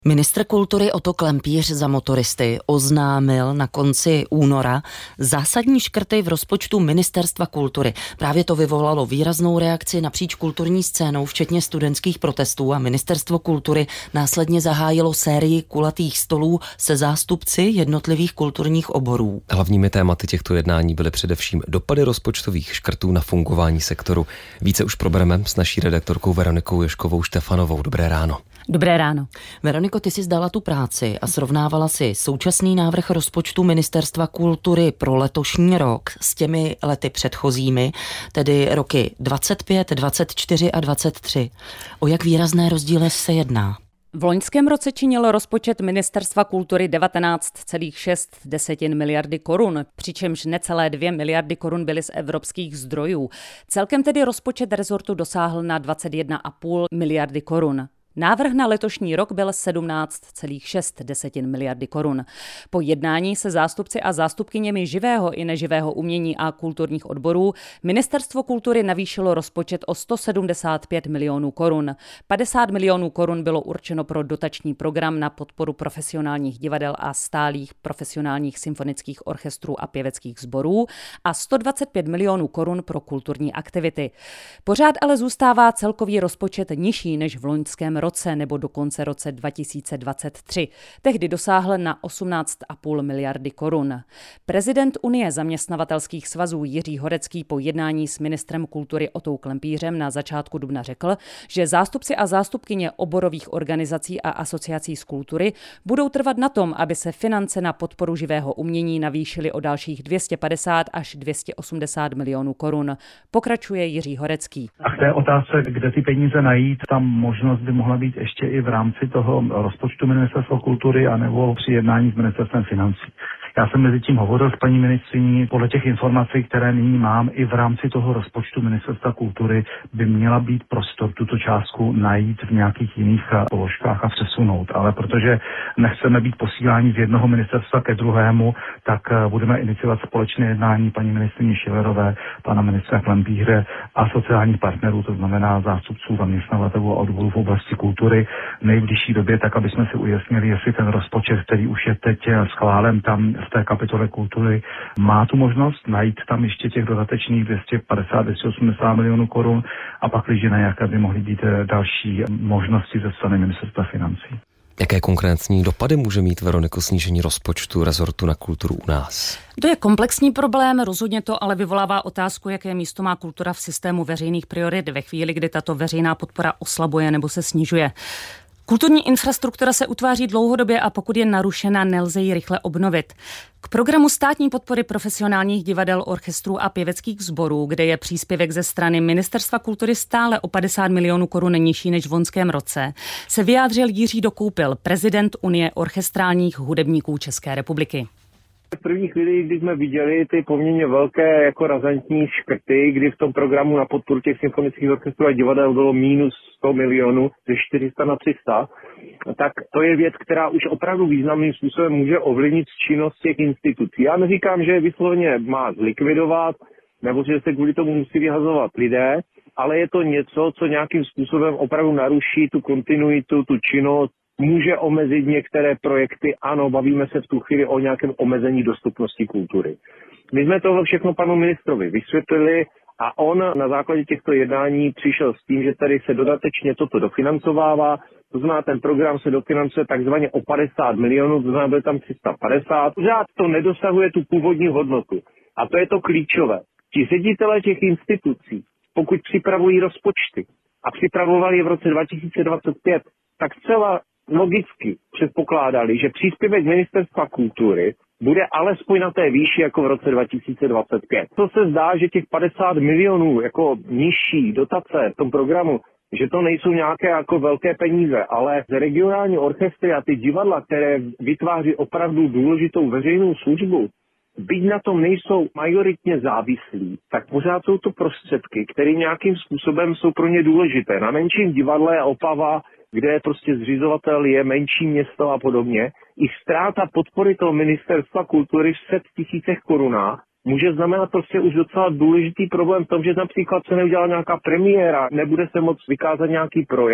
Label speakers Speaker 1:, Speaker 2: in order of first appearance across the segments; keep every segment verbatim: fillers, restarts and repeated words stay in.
Speaker 1: Ministr kultury Otto Klempíř za motoristy oznámil na konci února zásadní škrty v rozpočtu Ministerstva kultury. Právě to vyvolalo výraznou reakci napříč kulturní scénou, včetně studentských protestů, a Ministerstvo kultury následně zahájilo sérii kulatých stolů se zástupci jednotlivých kulturních oborů.
Speaker 2: Hlavními tématy těchto jednání byly především dopady rozpočtových škrtů na fungování sektoru. Více už probereme s naší redaktorkou Veronikou Joškovou Štefanovou. Dobré ráno.
Speaker 3: Dobré ráno.
Speaker 1: Veroniko, ty jsi zdala tu práci a srovnávala si současný návrh rozpočtu Ministerstva kultury pro letošní rok s těmi lety předchozími, tedy roky dvacet pět, dvacet čtyři a dvacet tři. O jak výrazné rozdíly se jedná?
Speaker 3: V loňském roce činil rozpočet Ministerstva kultury devatenáct celá šest miliardy korun, přičemž necelé dvě miliardy korun byly z evropských zdrojů. Celkem tedy rozpočet rezortu dosáhl na dvacet jedna celá pět miliardy korun. Návrh na letošní rok byl sedmnáct celá šest miliardy korun. Po jednání se zástupci a zástupkyněmi živého i neživého umění a kulturních odborů Ministerstvo kultury navýšilo rozpočet o sto sedmdesát pět milionů korun. padesát milionů korun bylo určeno pro dotační program na podporu profesionálních divadel a stálých profesionálních symfonických orchestrů a pěveckých sborů a sto dvacet pět milionů korun pro kulturní aktivity. Pořád ale zůstává celkový rozpočet nižší než v loňském roce nebo dokonce roce dva tisíce dvacet tři. Tehdy dosáhl na osmnáct celá pět miliardy korun. Prezident Unie zaměstnavatelských svazů Jiří Horecký po jednání s ministrem kultury Ottou Klempířem na začátku dubna řekl, že zástupci a zástupkyně oborových organizací a asociací z kultury budou trvat na tom, aby se finance na podporu živého umění navýšily o dalších dvě stě padesát až dvě stě osmdesát milionů korun. Pokračuje Jiří Horecký.
Speaker 4: A k té otázce, kde ty peníze najít, tam možnost by mohla být ještě i v rámci toho rozpočtu Ministerstva kultury anebo při jednání s Ministerstvem financí. Já jsem mezi tím hovořil s paní ministryní. Podle těch informací, které nyní mám, i v rámci toho rozpočtu Ministerstva kultury by měla být prostor tuto částku najít v nějakých jiných položkách a přesunout. Ale protože nechceme být posíláni z jednoho ministerstva ke druhému, tak budeme iniciovat společné jednání paní ministryně Schillerové, pana ministra Klempíře a sociálních partnerů, to znamená zástupců zaměstnavatelů a odborů v oblasti kultury v nejbližší době, tak aby jsme si ujasnili, jestli ten rozpočet, který už je teď schválen tam v té kapitole kultury, má tu možnost najít tam ještě těch dodatečných dvě stě padesát až dvě stě osmdesát milionů korun a pak, když ne, jaké by mohly být další možnosti ze strany Ministerstva financí.
Speaker 2: Jaké konkrétní dopady může mít, Veroniko, snížení rozpočtu rezortu na kulturu u nás?
Speaker 3: To je komplexní problém, rozhodně to ale vyvolává otázku, jaké místo má kultura v systému veřejných priorit ve chvíli, kdy tato veřejná podpora oslabuje nebo se snižuje. Kulturní infrastruktura se utváří dlouhodobě a pokud je narušena, nelze ji rychle obnovit. K programu státní podpory profesionálních divadel, orchestrů a pěveckých sborů, kde je příspěvek ze strany Ministerstva kultury stále o padesát milionů korun nižší než v loňském roce, se vyjádřil Jiří Dokoupil, prezident Unie orchestrálních hudebníků České republiky.
Speaker 5: V první chvíli, kdy jsme viděli ty poměrně velké jako razantní škrty, kdy v tom programu na podporu těch symfonických orchestrů a divadel bylo minus sto milionů ze čtyři sta na tři sta, tak to je věc, která už opravdu významným způsobem může ovlivnit činnost těch institucí. Já neříkám, že je vysloveně má zlikvidovat, nebo že se kvůli tomu musí vyhazovat lidé, ale je to něco, co nějakým způsobem opravdu naruší tu kontinuitu, tu činnost, může omezit některé projekty. Ano, bavíme se v tu chvíli o nějakém omezení dostupnosti kultury. My jsme toho všechno panu ministrovi vysvětlili a on na základě těchto jednání přišel s tím, že tady se dodatečně toto dofinancovává. To znamená, ten program se dofinancuje takzvaně o padesát milionů, to znamená, bude tam tři sta padesát. Pořád to nedosahuje tu původní hodnotu. A to je to klíčové. Ti ředitelé těch institucí, pokud připravují rozpočty a připravovali je v roce dva tisíce dvacet pět, tak zcela logicky předpokládali, že příspěvek Ministerstva kultury bude alespoň na té výši jako v roce dva tisíce dvacet pět. To se zdá, že těch padesát milionů jako nižší dotace v tom programu, že to nejsou nějaké jako velké peníze, ale regionální orchestry a ty divadla, které vytváří opravdu důležitou veřejnou službu, byť na tom nejsou majoritně závislí, tak pořád jsou to prostředky, které nějakým způsobem jsou pro ně důležité. Na menším divadle je Opava, kde prostě zřizovatel je menší město a podobně. I ztráta podpory toho Ministerstva kultury v set tisícech korunách může znamenat prostě už docela důležitý problém v tom, že například se neudělá nějaká premiéra, nebude se moct vykázat nějaký projekt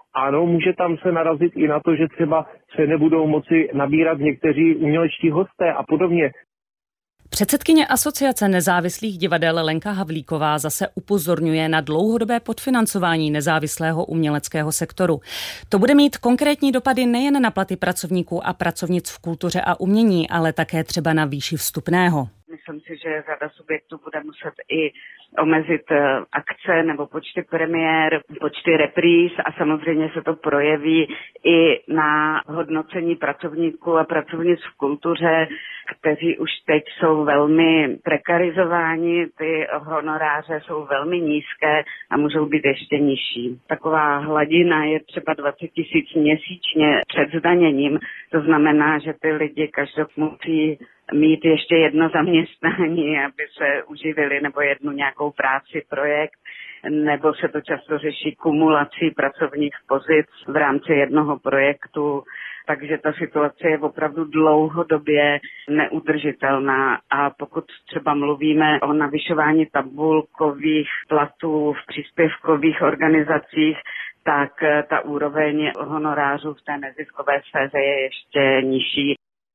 Speaker 5: Ano, může tam se narazit i na to, že třeba se nebudou moci nabírat někteří umělečtí hosté a podobně.
Speaker 3: Předsedkyně Asociace nezávislých divadel Lenka Havlíková zase upozorňuje na dlouhodobé podfinancování nezávislého uměleckého sektoru. To bude mít konkrétní dopady nejen na platy pracovníků a pracovnic v kultuře a umění, ale také třeba na výši vstupného.
Speaker 6: Myslím si, že řada subjektů bude muset i omezit akce nebo počty premiér, počty repríz a samozřejmě se to projeví i na hodnocení pracovníků a pracovnic v kultuře, kteří už teď jsou velmi prekarizováni, ty honoráře jsou velmi nízké a můžou být ještě nižší. Taková hladina je třeba dvacet tisíc měsíčně před zdaněním, to znamená, že ty lidi každý musí mít ještě jedno zaměstnání, aby se uživili, nebo jednu nějakou práci, projekt, nebo se to často řeší kumulací pracovních pozic v rámci jednoho projektu. Takže ta situace je opravdu dlouhodobě neudržitelná a pokud třeba mluvíme o navyšování tabulkových platů v příspěvkových organizacích, tak ta úroveň honorářů v té neziskové sféře je ještě nižší.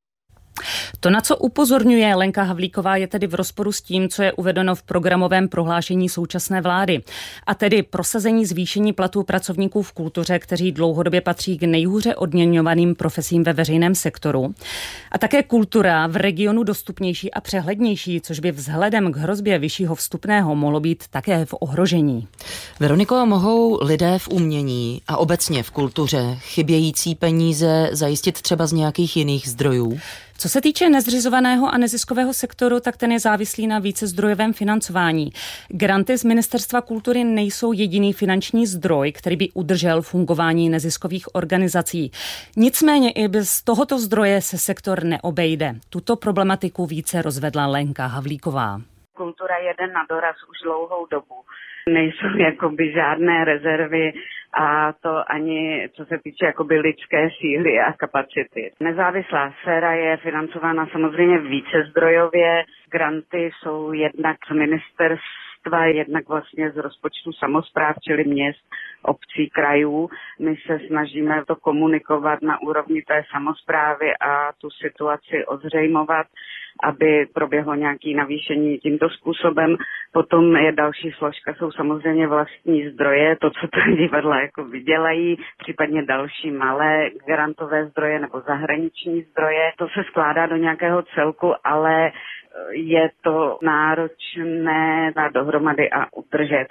Speaker 3: To, na co upozorňuje Lenka Havlíková, je tedy v rozporu s tím, co je uvedeno v programovém prohlášení současné vlády. A tedy prosazení zvýšení platů pracovníků v kultuře, kteří dlouhodobě patří k nejhůře odměňovaným profesím ve veřejném sektoru. A také kultura v regionu dostupnější a přehlednější, což by vzhledem k hrozbě vyššího vstupného mohlo být také v ohrožení.
Speaker 1: Veroniko, mohou lidé v umění a obecně v kultuře chybějící peníze zajistit třeba z nějakých jiných zdrojů?
Speaker 3: Co se týče nezřizovaného a neziskového sektoru, tak ten je závislý na vícezdrojovém financování. Granty z Ministerstva kultury nejsou jediný finanční zdroj, který by udržel fungování neziskových organizací. Nicméně i bez tohoto zdroje se sektor neobejde. Tuto problematiku více rozvedla Lenka Havlíková.
Speaker 6: Kultura jede na doraz už dlouhou dobu. Nejsou jakoby žádné rezervy a to ani co se týče jakoby lidské síly a kapacity. Nezávislá sféra je financována samozřejmě vícezdrojově. Granty jsou jednak z ministerstva, jednak vlastně z rozpočtu samospráv, čili měst, obcí, krajů. My se snažíme to komunikovat na úrovni té samosprávy a tu situaci ozřejmovat, aby proběhlo nějaké navýšení tímto způsobem. Potom je další složka, jsou samozřejmě vlastní zdroje, to, co ta divadla jako vydělají, případně další malé grantové zdroje nebo zahraniční zdroje. To se skládá do nějakého celku, ale je to náročné na dohromady a udržet.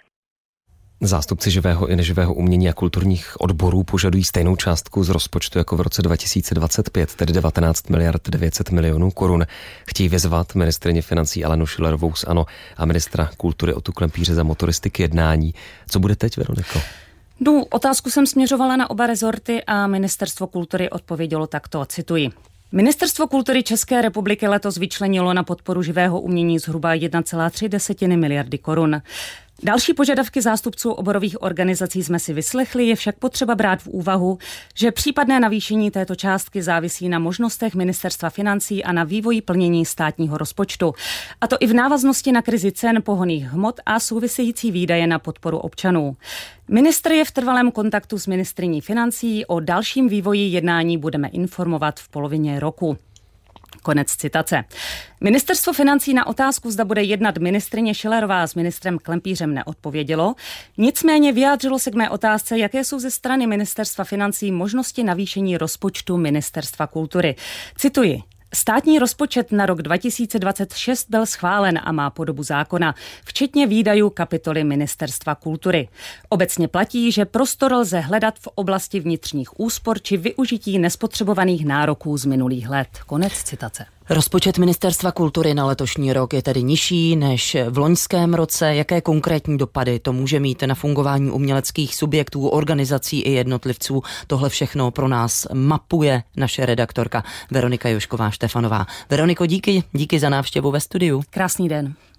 Speaker 2: Zástupci živého i neživého umění a kulturních odborů požadují stejnou částku z rozpočtu jako v roce dva tisíce dvacet pět, tedy devatenáct miliard devět set milionů korun. Chtějí vyzvat ministryni financí Alenu Schillerovou z ANO a ministra kultury Otu Klempíře za motoristy k jednání. Co bude teď, Veroniko?
Speaker 3: No, otázku jsem směřovala na oba rezorty a Ministerstvo kultury odpovědělo takto, cituji. Ministerstvo kultury České republiky letos vyčlenilo na podporu živého umění zhruba jedna celá tři miliardy korun. Další požadavky zástupců oborových organizací jsme si vyslechli, je však potřeba brát v úvahu, že případné navýšení této částky závisí na možnostech Ministerstva financí a na vývoji plnění státního rozpočtu. A to i v návaznosti na krizi cen pohonných hmot a související výdaje na podporu občanů. Ministr je v trvalém kontaktu s ministryní financí, o dalším vývoji jednání budeme informovat v polovině roku. Konec citace. Ministerstvo financí na otázku, zda bude jednat ministryně Schillerová s ministrem Klempířem, neodpovědělo. Nicméně vyjádřilo se k mé otázce, jaké jsou ze strany Ministerstva financí možnosti navýšení rozpočtu Ministerstva kultury. Cituji. Státní rozpočet na rok dva tisíce dvacet šest byl schválen a má podobu zákona, včetně výdajů kapitoly Ministerstva kultury. Obecně platí, že prostor lze hledat v oblasti vnitřních úspor či využití nespotřebovaných nároků z minulých let. Konec citace.
Speaker 1: Rozpočet Ministerstva kultury na letošní rok je tedy nižší než v loňském roce. Jaké konkrétní dopady to může mít na fungování uměleckých subjektů, organizací i jednotlivců? Tohle všechno pro nás mapuje naše redaktorka Veronika Jošková Štefanová. Veroniko, díky, díky za návštěvu ve studiu.
Speaker 3: Krásný den.